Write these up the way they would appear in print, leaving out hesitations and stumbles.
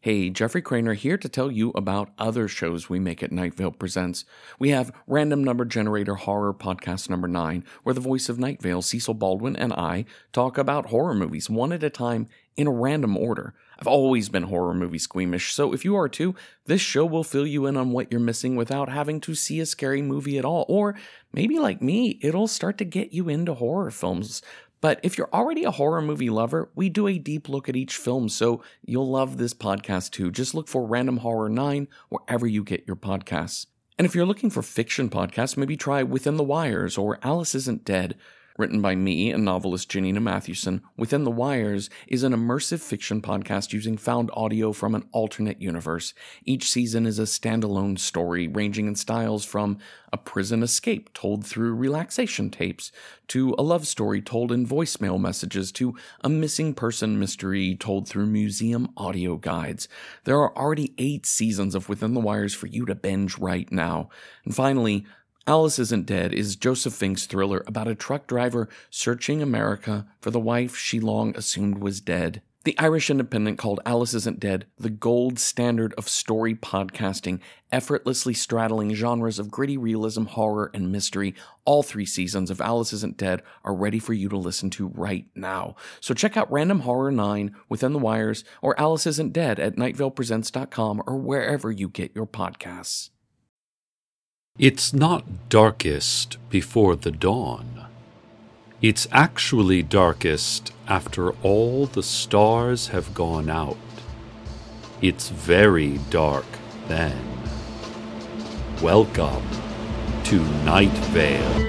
Hey, Jeffrey Craner here to tell you about other shows we make at Night Vale Presents. We have Random Number Generator Horror Podcast number 9, where the voice of Night Vale, Cecil Baldwin, and I talk about horror movies one at a time in a random order. I've always been horror movie squeamish, so if you are too, this show will fill you in on what you're missing without having to see a scary movie at all. Or maybe like me, it'll start to get you into horror films. But if you're already a horror movie lover, we do a deep look at each film, so you'll love this podcast too. Just look for Random Horror 9 wherever you get your podcasts. And if you're looking for fiction podcasts, maybe try Within the Wires or Alice Isn't Dead. Written by me and novelist Janina Mathewson, Within the Wires is an immersive fiction podcast using found audio from an alternate universe. Each season is a standalone story ranging in styles from a prison escape told through relaxation tapes, to a love story told in voicemail messages, to a missing person mystery told through museum audio guides. There are already 8 seasons of Within the Wires for you to binge right now. And finally, Alice Isn't Dead is Joseph Fink's thriller about a truck driver searching America for the wife she long assumed was dead. The Irish Independent called Alice Isn't Dead the gold standard of story podcasting, effortlessly straddling genres of gritty realism, horror, and mystery. All 3 seasons of Alice Isn't Dead are ready for you to listen to right now. So check out Random Horror 9, Within the Wires, or Alice Isn't Dead at nightvalepresents.com or wherever you get your podcasts. It's not darkest before the dawn. It's actually darkest after all the stars have gone out. It's very dark then. Welcome to Night Vale.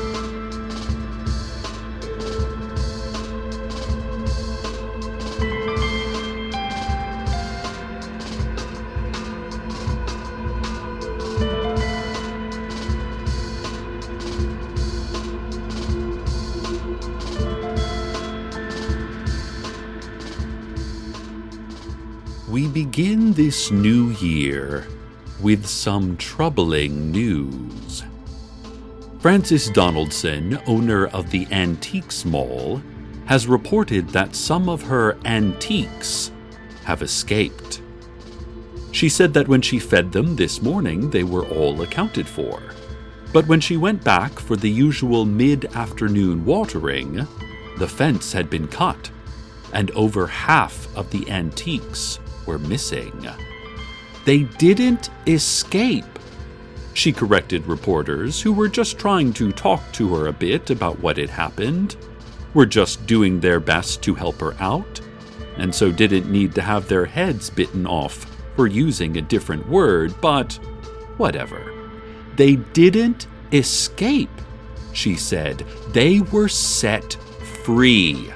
We begin this new year with some troubling news. Frances Donaldson, owner of the Antiques Mall, has reported that some of her antiques have escaped. She said that when she fed them this morning, they were all accounted for. But when she went back for the usual mid-afternoon watering, the fence had been cut, and over half of the antiques were missing. They didn't escape, she corrected reporters who were just trying to talk to her a bit about what had happened, were just doing their best to help her out, and so didn't need to have their heads bitten off for using a different word, but whatever. They didn't escape, she said. They were set free.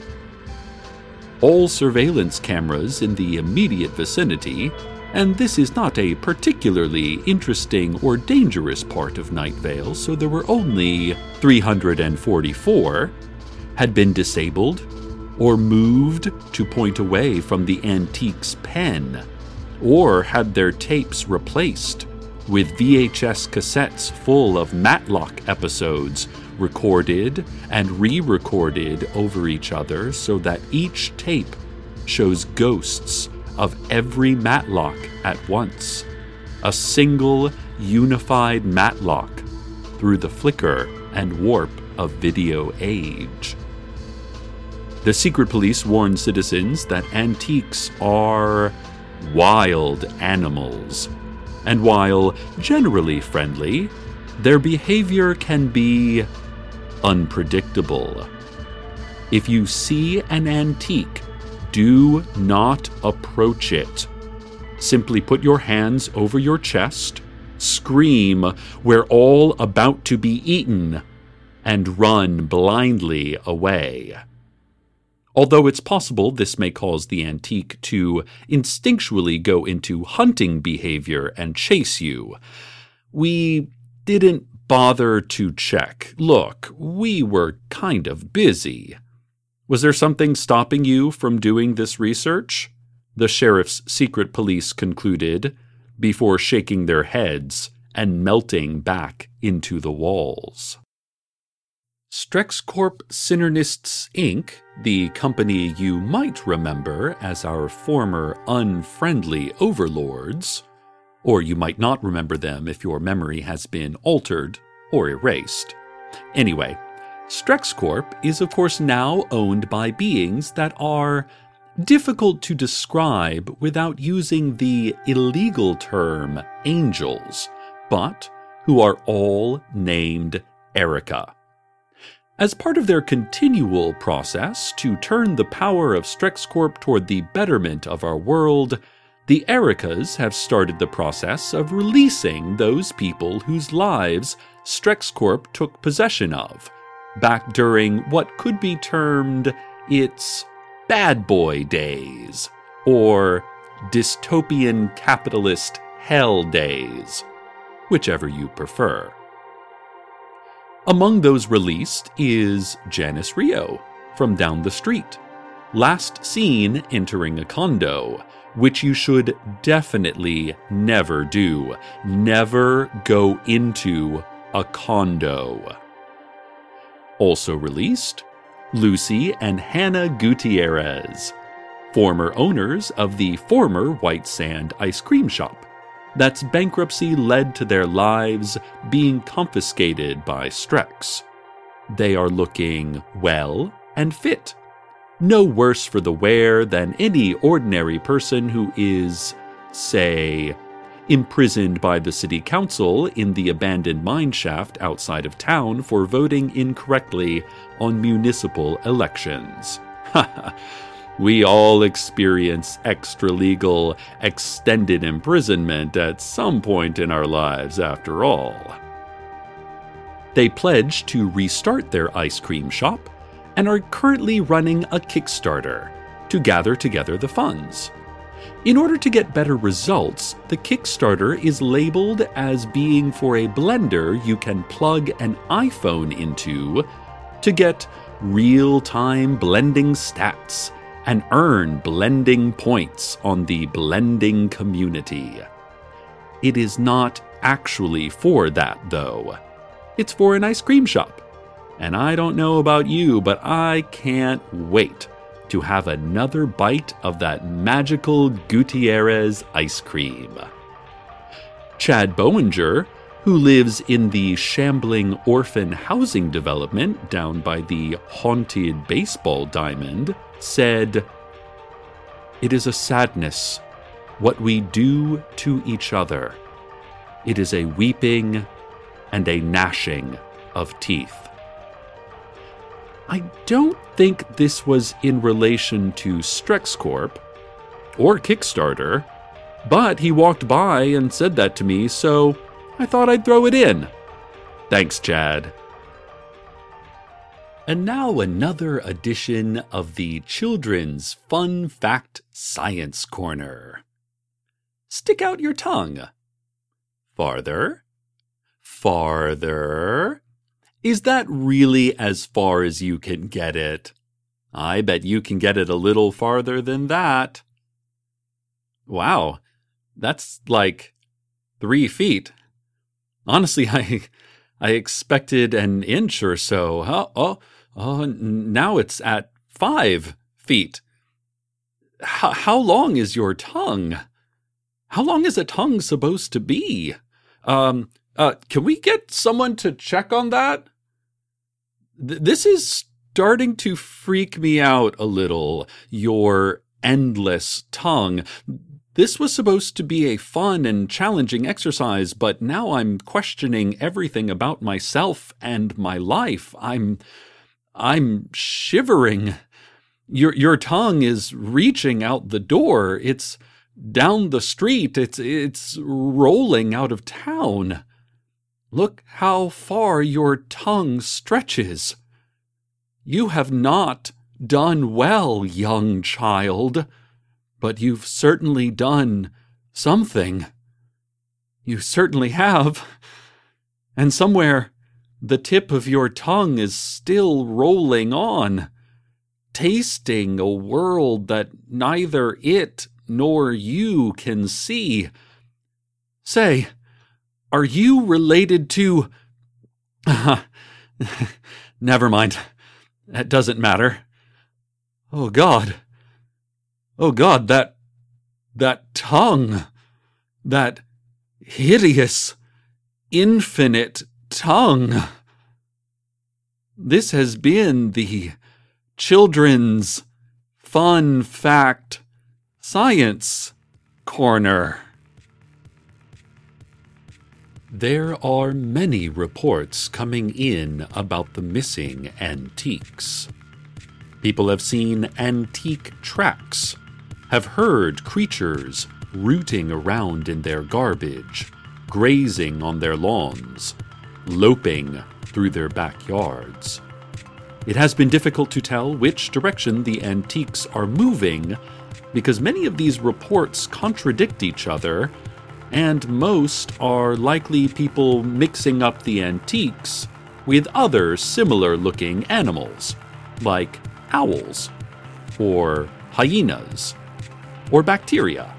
All surveillance cameras in the immediate vicinity, and this is not a particularly interesting or dangerous part of Night Vale, so there were only 344, had been disabled or moved to point away from the antique's pen, or had their tapes replaced with VHS cassettes full of Matlock episodes recorded and re-recorded over each other so that each tape shows ghosts of every Matlock at once. A single, unified Matlock through the flicker and warp of video age. The secret police warn citizens that antiques are wild animals, and while generally friendly, their behavior can be unpredictable. If you see an antique, do not approach it. Simply put your hands over your chest, scream, "We're all about to be eaten," and run blindly away. Although it's possible this may cause the antique to instinctually go into hunting behavior and chase you, we didn't bother to check. Look, we were kind of busy. Was there something stopping you from doing this research? The sheriff's secret police concluded, before shaking their heads and melting back into the walls. StrexCorp Synernists Inc., the company you might remember as our former unfriendly overlords, or you might not remember them if your memory has been altered or erased. Anyway, StrexCorp is of course now owned by beings that are difficult to describe without using the illegal term angels, but who are all named Erica. As part of their continual process to turn the power of StrexCorp toward the betterment of our world, the Ericas have started the process of releasing those people whose lives StrexCorp took possession of, back during what could be termed its bad boy days, or dystopian capitalist hell days, whichever you prefer. Among those released is Janice Rio from down the street, last seen entering a condo, which you should definitely never do. Never go into a condo. Also released, Lucy and Hannah Gutierrez, former owners of the former White Sand ice cream shop. That's bankruptcy led to their lives being confiscated by Strex. They are looking well and fit. No worse for the wear than any ordinary person who is, say, imprisoned by the city council in the abandoned mine shaft outside of town for voting incorrectly on municipal elections. We all experience extra-legal, extended imprisonment at some point in our lives, after all. They pledged to restart their ice cream shop and are currently running a Kickstarter to gather together the funds. In order to get better results, the Kickstarter is labeled as being for a blender you can plug an iPhone into to get real-time blending stats and earn blending points on the blending community. It is not actually for that, though. It's for an ice cream shop. And I don't know about you, but I can't wait to have another bite of that magical Gutierrez ice cream. Chad Bowinger, who lives in the shambling orphan housing development down by the haunted baseball diamond, said, "It is a sadness, what we do to each other. It is a weeping and a gnashing of teeth." I don't think this was in relation to StrexCorp or Kickstarter, but he walked by and said that to me, so I thought I'd throw it in. Thanks, Chad. And now another edition of the Children's Fun Fact Science Corner. Stick out your tongue. Farther. Farther. Is that really as far as you can get it? I bet you can get it a little farther than that. Wow, that's like 3 feet. Honestly, I expected an inch or so. Now it's at 5 feet. How long is your tongue? How long is a tongue supposed to be? Can we get someone to check on that? This is starting to freak me out a little, your endless tongue. This was supposed to be a fun and challenging exercise, but now I'm questioning everything about myself and my life. I'm shivering. Your tongue is reaching out the door. It's down the street. It's rolling out of town. Look how far your tongue stretches. You have not done well, young child, but you've certainly done something. You certainly have. And somewhere, the tip of your tongue is still rolling on, tasting a world that neither it nor you can see. Say, are you related to... Never mind. That doesn't matter. Oh, God. Oh, God, that tongue. That hideous, infinite tongue. This has been the Children's Fun Fact Science Corner. There are many reports coming in about the missing antiques. People have seen antique tracks, have heard creatures rooting around in their garbage, grazing on their lawns, loping through their backyards. It has been difficult to tell which direction the antiques are moving because many of these reports contradict each other, and most are likely people mixing up the antiques with other similar-looking animals, like owls, or hyenas, or bacteria.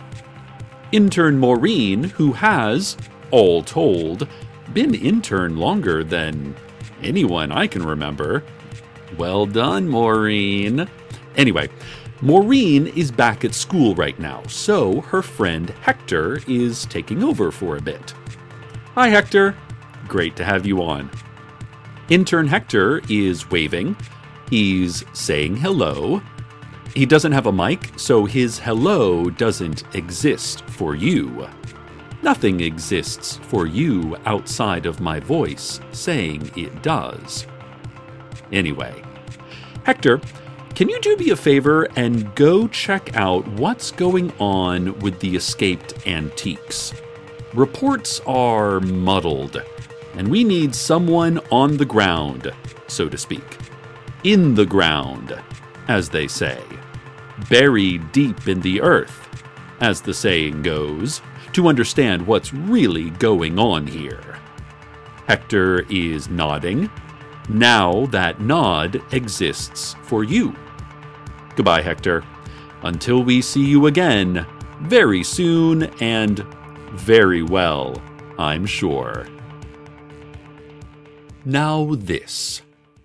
Intern Maureen, who has, all told, been intern longer than anyone I can remember. Well done, Maureen. Anyway, Maureen is back at school right now, so her friend Hector is taking over for a bit. Hi, Hector. Great to have you on. Intern Hector is waving. He's saying hello. He doesn't have a mic, so his hello doesn't exist for you. Nothing exists for you outside of my voice saying it does. Anyway, Hector, can you do me a favor and go check out what's going on with the escaped antiques? Reports are muddled, and we need someone on the ground, so to speak. In the ground, as they say. Buried deep in the earth, as the saying goes, to understand what's really going on here. Hector is nodding. Now that nod exists for you. Goodbye, Hector. Until we see you again, very soon and very well, I'm sure. Now this.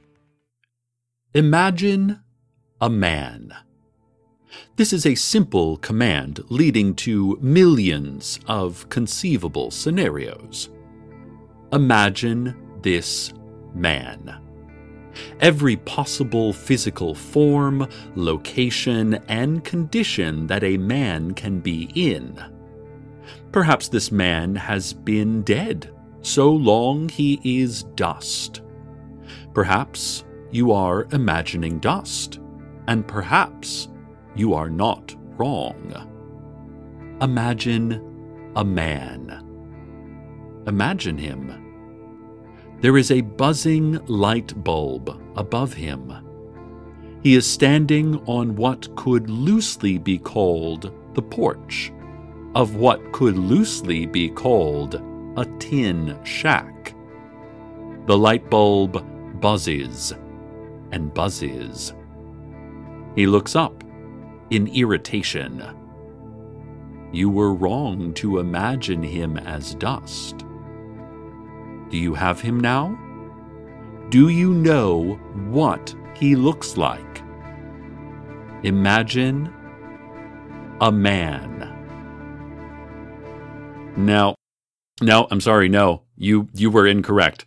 Imagine a man. This is a simple command leading to millions of conceivable scenarios. Imagine this man. Every possible physical form, location, and condition that a man can be in. Perhaps this man has been dead so long he is dust. Perhaps you are imagining dust, and perhaps you are not wrong. Imagine a man. Imagine him. There is a buzzing light bulb above him. He is standing on what could loosely be called the porch of what could loosely be called a tin shack. The light bulb buzzes and buzzes. He looks up in irritation. You were wrong to imagine him as dust. Do you have him now? Do you know what he looks like? Imagine a man. No, I'm sorry, no. You were incorrect.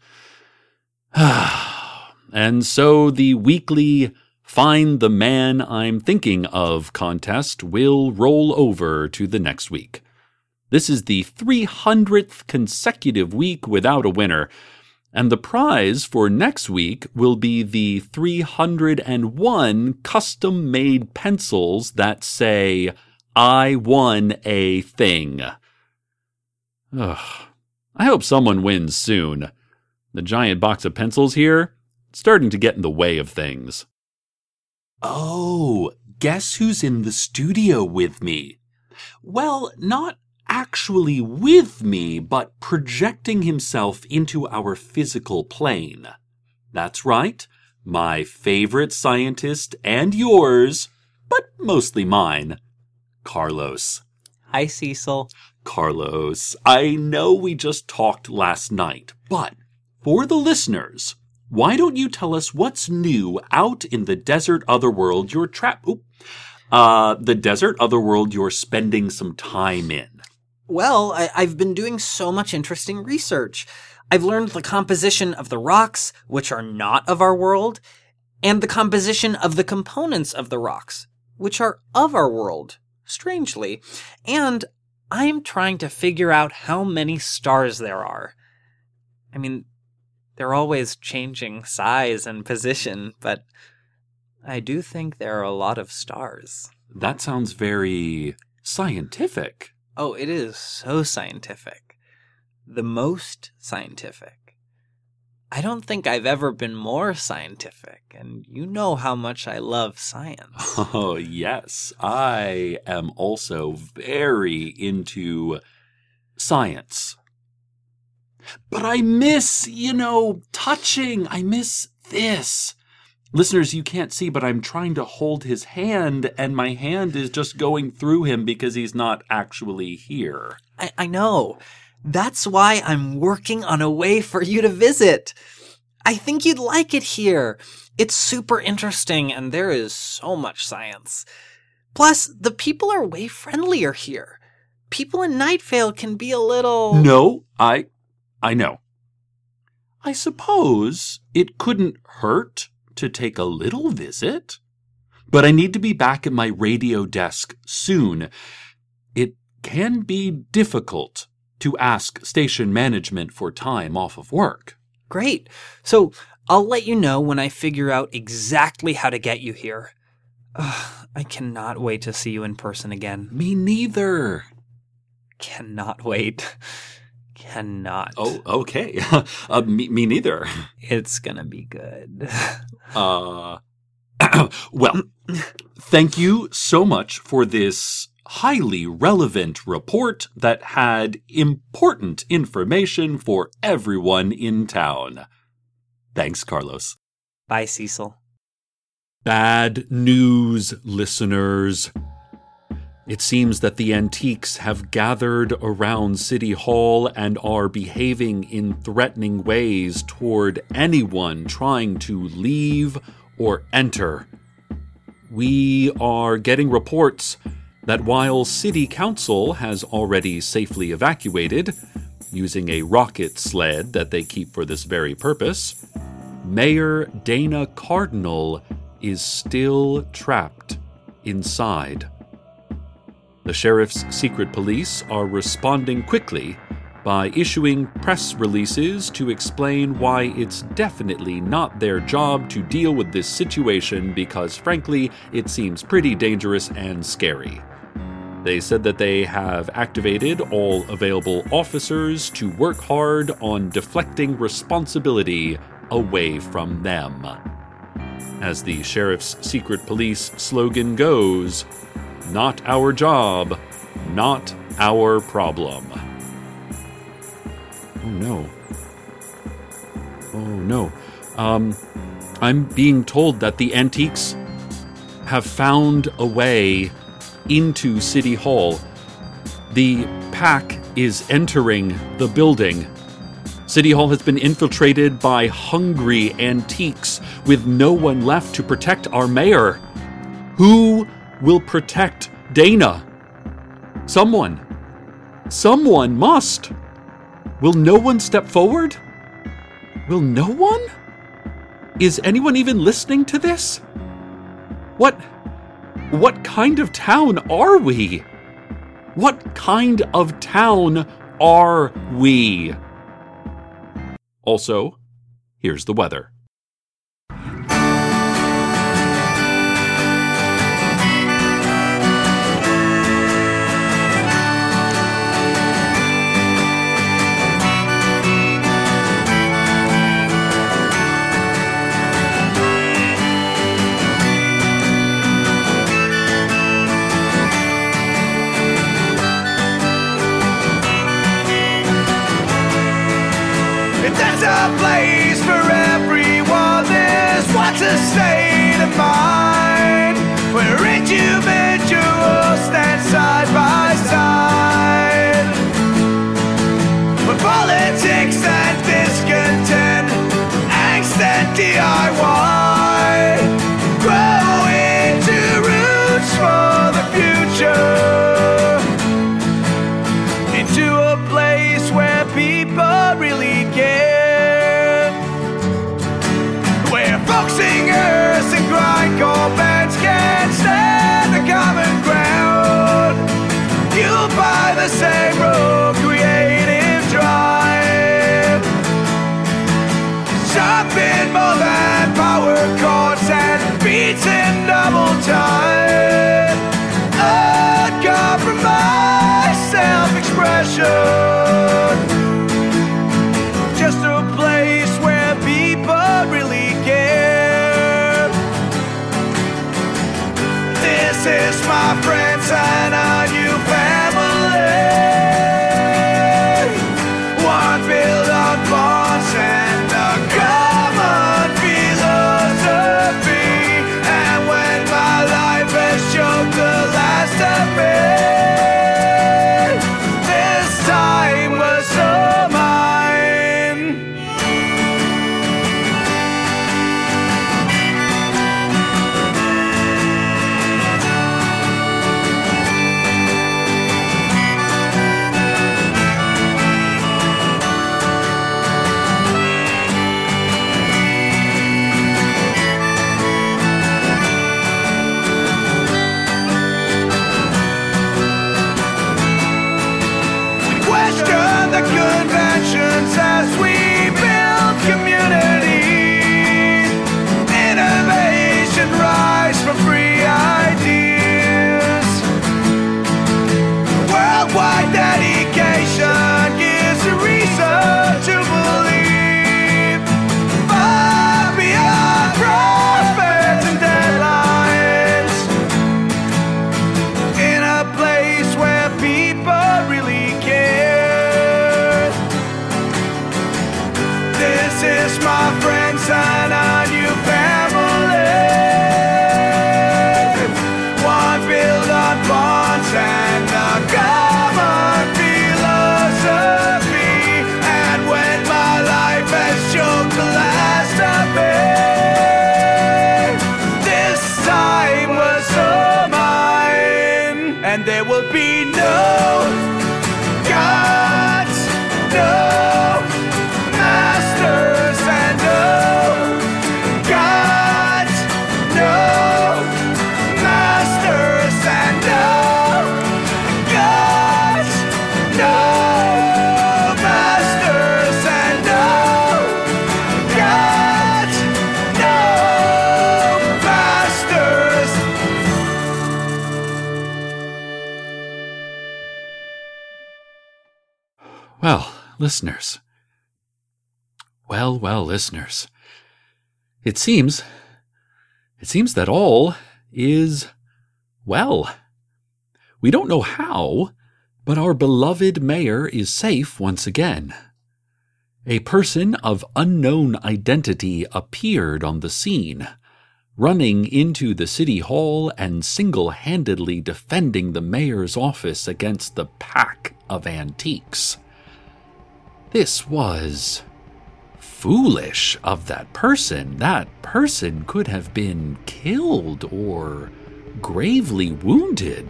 And so the weekly Find the Man I'm Thinking Of contest will roll over to the next week. This is the 300th consecutive week without a winner, and the prize for next week will be the 301 custom-made pencils that say, I won a thing. Ugh. I hope someone wins soon. The giant box of pencils here, it's starting to get in the way of things. Oh, guess who's in the studio with me? Well, not actually with me, but projecting himself into our physical plane. That's right, my favorite scientist and yours, but mostly mine, Carlos. Hi, Cecil. Carlos, I know we just talked last night, but for the listeners, why don't you tell us what's new out in the desert otherworld you're the desert otherworld you're spending some time in? Well, I've been doing so much interesting research. I've learned the composition of the rocks, which are not of our world, and the composition of the components of the rocks, which are of our world, strangely. And I'm trying to figure out how many stars there are. I mean, they're always changing size and position, but I do think there are a lot of stars. That sounds very scientific. Oh, it is so scientific. The most scientific. I don't think I've ever been more scientific, and you know how much I love science. Oh, yes. I am also very into science. But I miss, touching. I miss this. Listeners, you can't see, but I'm trying to hold his hand, and my hand is just going through him because he's not actually here. I know. That's why I'm working on a way for you to visit. I think you'd like it here. It's super interesting, and there is so much science. Plus, the people are way friendlier here. People in Night Vale can be a little... No, I know. I suppose it couldn't hurt to take a little visit. But I need to be back at my radio desk soon. It can be difficult to ask station management for time off of work. Great. So I'll let you know when I figure out exactly how to get you here. I cannot wait to see you in person again. Me neither. Cannot wait. Cannot. Oh, okay. Me neither. It's gonna be good. Well, thank you so much for this highly relevant report that had important information for everyone in town. Thanks, Carlos. Bye, Cecil. Bad news, listeners. It seems that the Antiques have gathered around City Hall and are behaving in threatening ways toward anyone trying to leave or enter. We are getting reports that while City Council has already safely evacuated, using a rocket sled that they keep for this very purpose, Mayor Dana Cardinal is still trapped inside. The sheriff's secret police are responding quickly by issuing press releases to explain why it's definitely not their job to deal with this situation because, frankly, it seems pretty dangerous and scary. They said that they have activated all available officers to work hard on deflecting responsibility away from them. As the sheriff's secret police slogan goes, "Not our job, not our problem." Oh no. Oh no. I'm being told that the Antiques have found a way into City Hall. The pack is entering the building. City Hall has been infiltrated by hungry Antiques with no one left to protect our mayor. Who will protect Dana? Someone. Someone must. Will no one step forward? Will no one? Is anyone even listening to this? What kind of town are we? What kind of town are we? Also, here's the weather. There's a place for everyone. There's what's a state of mind where individuals stand side by side. Where politics and discontent, angst and Just a place where people really care. This is my friends and our new family. One built on bonds and a common philosophy. And when my life has shown the last of me, this time was so mine. Question the conventions as we build community. Innovation rise from free ideas. Worldwide dedication gives a reason to believe. Far beyond profits and deadlines. In a place where people really care. This is my friends and our new family. One built on bonds and a common philosophy. And when my life has shown the last of me, this time was so mine. And there will be no gods, no masters, and no gods, no masters, and no gods, no masters, and no gods, no masters. Well, listeners. Well, listeners. It seems that all is well. We don't know how, but our beloved mayor is safe once again. A person of unknown identity appeared on the scene, running into the city hall and single-handedly defending the mayor's office against the pack of antiques. This was foolish of that person. That person could have been killed or gravely wounded.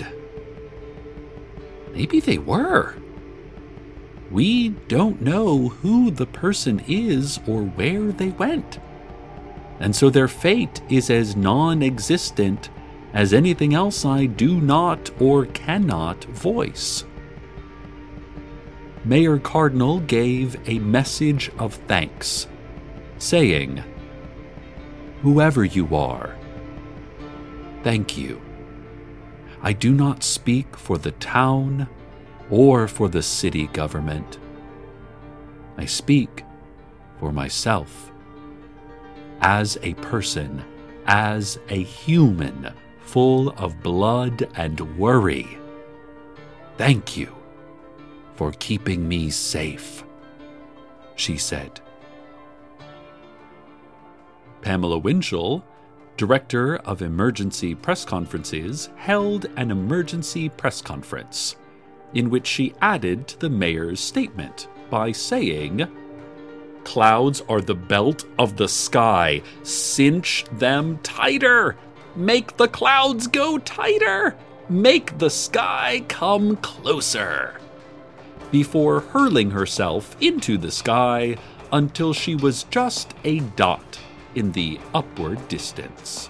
Maybe they were. We don't know who the person is or where they went. And so their fate is as non-existent as anything else I do not or cannot voice. Mayor Cardinal gave a message of thanks, saying, "Whoever you are, thank you. I do not speak for the town or for the city government. I speak for myself. As a person, as a human, full of blood and worry. Thank you for keeping me safe," she said. Pamela Winchell, Director of Emergency Press Conferences, held an emergency press conference, in which she added to the mayor's statement by saying, "Clouds are the belt of the sky. Cinch them tighter. Make the clouds go tighter. Make the sky come closer," before hurling herself into the sky until she was just a dot in the upward distance.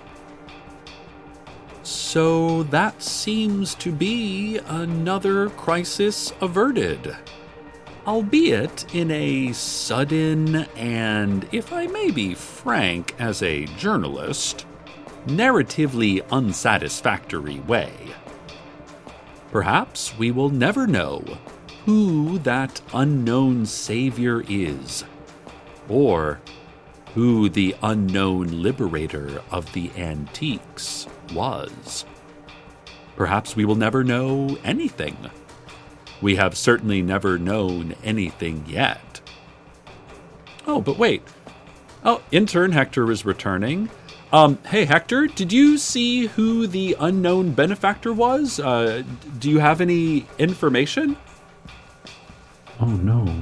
So that seems to be another crisis averted, albeit in a sudden and, if I may be frank as a journalist, narratively unsatisfactory way. Perhaps we will never know who that unknown savior is, or who the unknown liberator of the antiques was. Perhaps we will never know anything. We have certainly never known anything yet. Oh, but wait. Oh, intern Hector is returning. Hey, Hector, did you see who the unknown benefactor was? Do you have any information? Oh, no.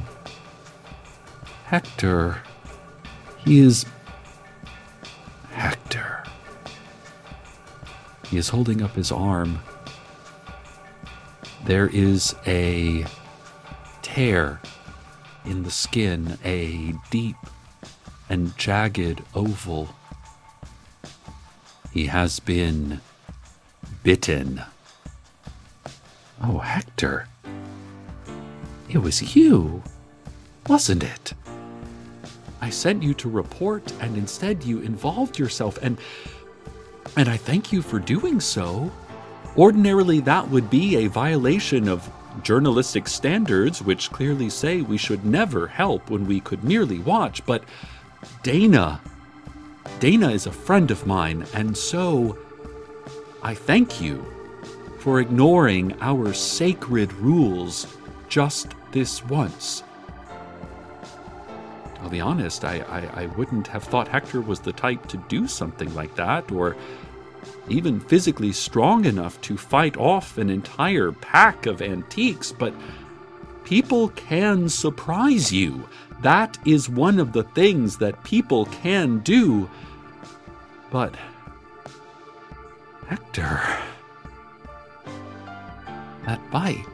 Hector. He is... Hector. He is holding up his arm. There is a tear in the skin, a deep and jagged oval. He has been bitten. Oh, Hector. It was you, wasn't it? I sent you to report, and instead you involved yourself, and I thank you for doing so. Ordinarily, that would be a violation of journalistic standards, which clearly say we should never help when we could merely watch, but Dana is a friend of mine, and so I thank you for ignoring our sacred rules just this once. I'll be honest, I wouldn't have thought Hector was the type to do something like that, or even physically strong enough to fight off an entire pack of antiques, but people can surprise you. That is one of the things that people can do. But, Hector, that bite.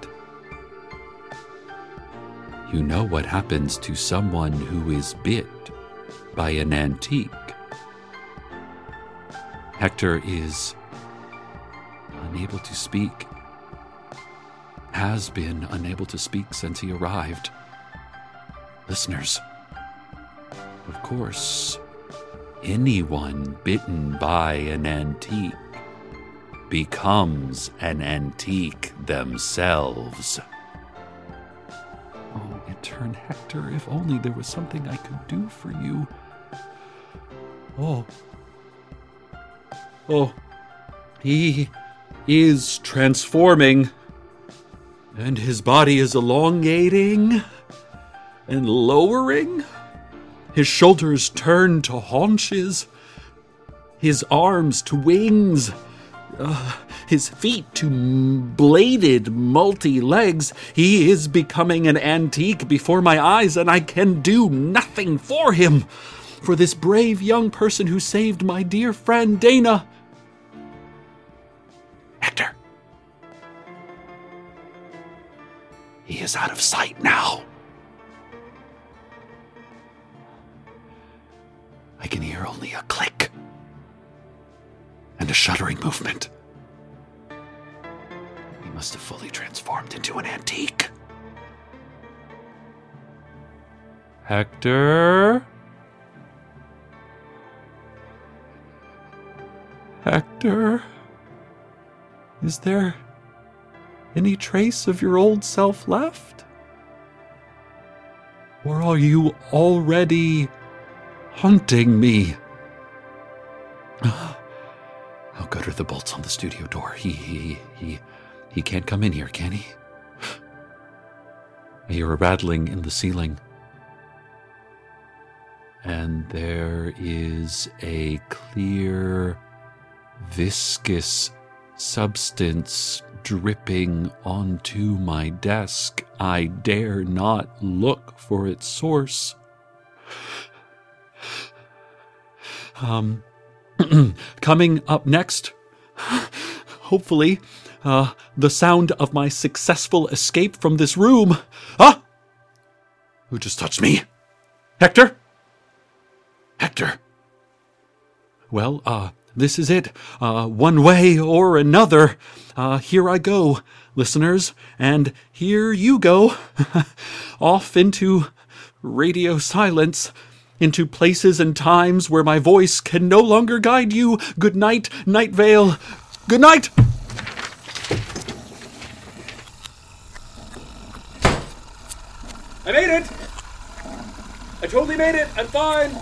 You know what happens to someone who is bit by an antique. Hector is unable to speak, has been unable to speak since he arrived. Listeners, of course, anyone bitten by an antique becomes an antique themselves. Oh, intern Hector, if only there was something I could do for you. Oh, he is transforming, and his body is elongating and lowering. His shoulders turn to haunches, his arms to wings, his feet to bladed multi-legs. He is becoming an antique before my eyes, and I can do nothing for him, for this brave young person who saved my dear friend Dana. Hector. He is out of sight now. I can hear only a click and a shuddering movement. He must have fully transformed into an antique. Hector? Hector? Is there any trace of your old self left? Or are you already haunting me? I'll go to the bolts on the studio door. He can't come in here, can he? I hear a rattling in the ceiling. And there is a clear, viscous substance dripping onto my desk. I dare not look for its source. Coming up next, hopefully, the sound of my successful escape from this room. Ah! Who just touched me? Hector? Hector. Well, this is it. One way or another. Here I go, listeners, and here you go. Off into radio silence, into places and times where my voice can no longer guide you. Good night, Night Vale. Good night! I made it! I totally made it! I'm fine!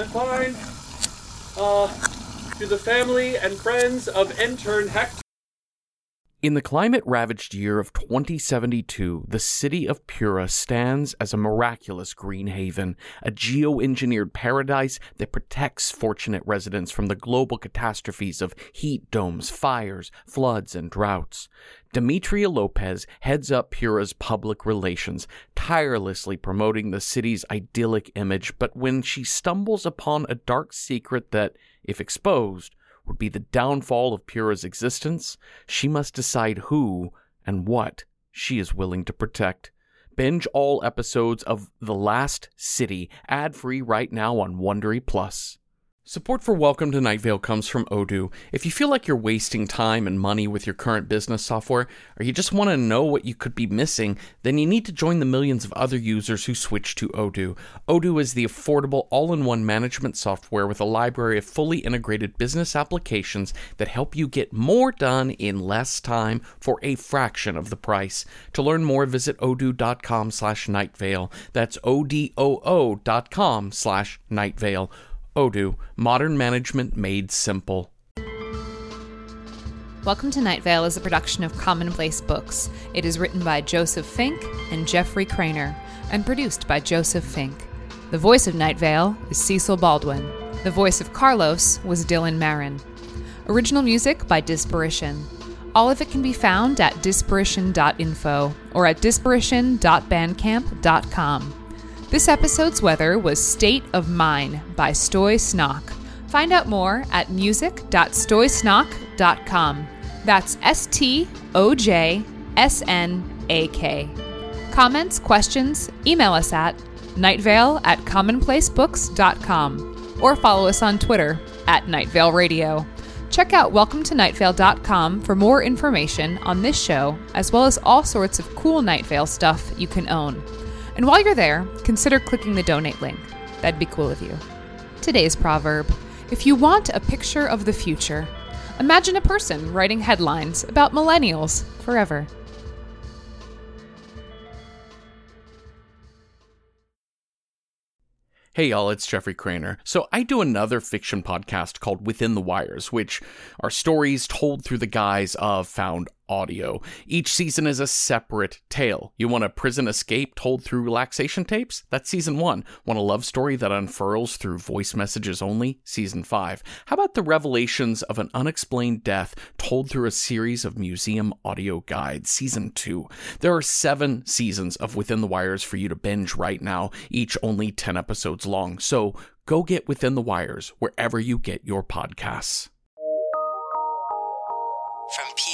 To the family and friends of intern Hector. In the climate-ravaged year of 2072, the city of Pura stands as a miraculous green haven, a geo-engineered paradise that protects fortunate residents from the global catastrophes of heat domes, fires, floods, and droughts. Demetria Lopez heads up Pura's public relations, tirelessly promoting the city's idyllic image, but when she stumbles upon a dark secret that, if exposed, would be the downfall of Pura's existence, she must decide who and what she is willing to protect. Binge all episodes of The Last City, ad-free right now on Wondery Plus. Support for Welcome to Night Vale comes from Odoo. If you feel like you're wasting time and money with your current business software, or you just want to know what you could be missing, then you need to join the millions of other users who switch to Odoo. Odoo is the affordable all-in-one management software with a library of fully integrated business applications that help you get more done in less time for a fraction of the price. To learn more, visit odoo.com/nightvale. That's odoo.com/nightvale. Odoo, modern management made simple. Welcome to Night Vale is a production of Commonplace Books. It is written by Joseph Fink and Jeffrey Craner, and produced by Joseph Fink. The voice of Night Vale is Cecil Baldwin. The voice of Carlos was Dylan Marin. Original music by Disparition. All of it can be found at disparition.info or at disparition.bandcamp.com. This episode's weather was State of Mine by Stoy Snock. Find out more at music.stoysnock.com. That's STOJSNAK. Comments, questions, email us at nightvale@commonplacebooks.com or follow us on Twitter at Nightvale Radio. Check out welcometonightVale.com for more information on this show, as well as all sorts of cool Night Vale stuff you can own. And while you're there, consider clicking the donate link. That'd be cool of you. Today's proverb: if you want a picture of the future, imagine a person writing headlines about millennials forever. Hey y'all, it's Jeffrey Craner. So I do another fiction podcast called Within the Wires, which are stories told through the guise of found audio. Each season is a separate tale. You want a prison escape told through relaxation tapes? That's season 1. Want a love story that unfurls through voice messages only? Season 5. How about the revelations of an unexplained death told through a series of museum audio guides? Season 2. There are 7 seasons of Within the Wires for you to binge right now, each only 10 episodes long. So go get Within the Wires wherever you get your podcasts. From